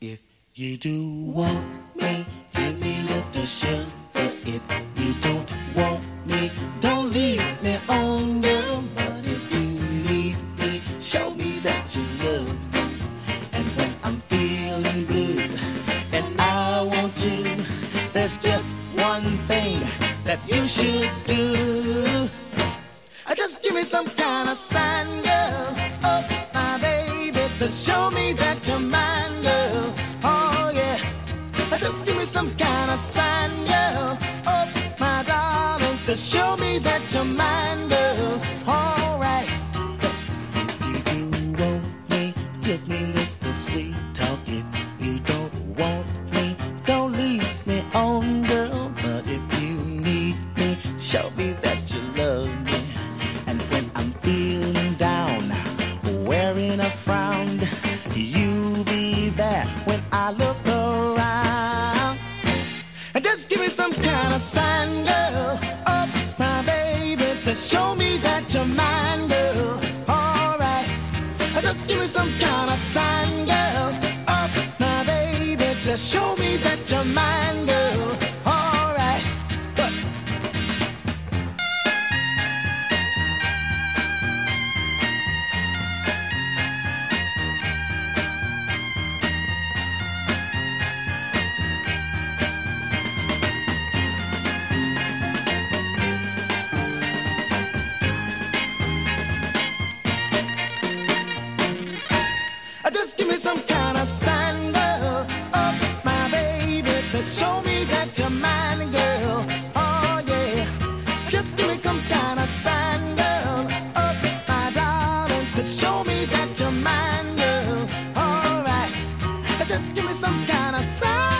If you do want me, give me little sugar. If you don't want me, don't leave me on, girl. But if you need me, show me that you love me. And when I'm feeling blue and I want you, there's just one thing that you should do. Just give me some kind of sign, girl. Oh, my baby, to show me that you're mine, girl. Oh, yeah. Just give me some kind of sign, girl. Oh, my darling, to show me that you're mine, girl. All right. If you do want me, give me little sweet talk. If you don't want me, don't leave me on, girl. But if you need me, show me that you love me. Feeling down, wearing a frown, you be there when I look around. And just give me some kind of sign, girl. Oh, my baby, to show me that you're mine, girl. All right. Just give me some kind of sign, girl. Oh, my baby, to show me that you're mine, girl. All right. But just give me some kind of sign, girl. Oh, my baby, to show me that you're mine, girl. Oh, yeah. Just give me some kind of sign, girl. Oh, my darling, to show me that you're mine, girl. All right. Just give me some kind of sign.